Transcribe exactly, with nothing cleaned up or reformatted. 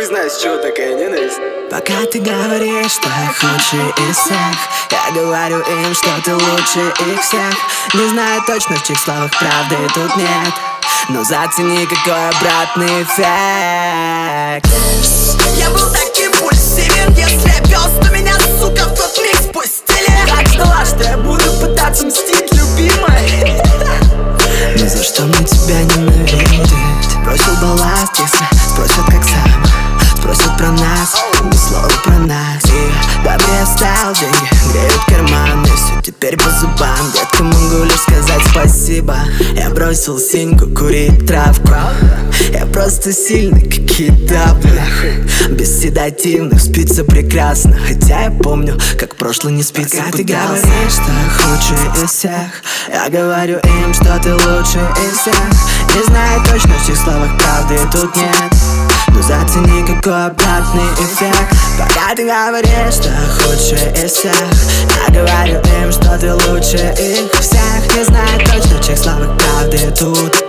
знаю, с чего такая ненависть. Пока ты говоришь, что я худший из всех, я говорю им, что ты лучше их всех. Не знаю точно, в чьих словах правды тут нет, но зацени, какой обратный эффект. Я был таким импульсивен, если пес, то меня, сука, в тот миг спустили. Так ждала, что я буду пытаться мстить, любимой. Но за что мне тебя ненавидеть? Бросил балласт, если спросят как сам, спросят про нас, ни слова про нас. И добре оставил деньги, греют карманы, все теперь по зубам. Детка, могу лишь сказать спасибо. Я бросил синьку, курить травку. Я просто сильный, как кидапы. Без седативных спится прекрасно, хотя я помню, как прошлый не спится. Пока ты говоришь, что я худший из всех, я говорю им, что ты лучший из всех. Не знаю точно, в чьих словах правды тут нет, но зацени, какой обратный эффект. Пока ты говоришь, что я худший из всех, я говорю им, что ты лучше их всех. Не знаю точно, в чьих словах правды тут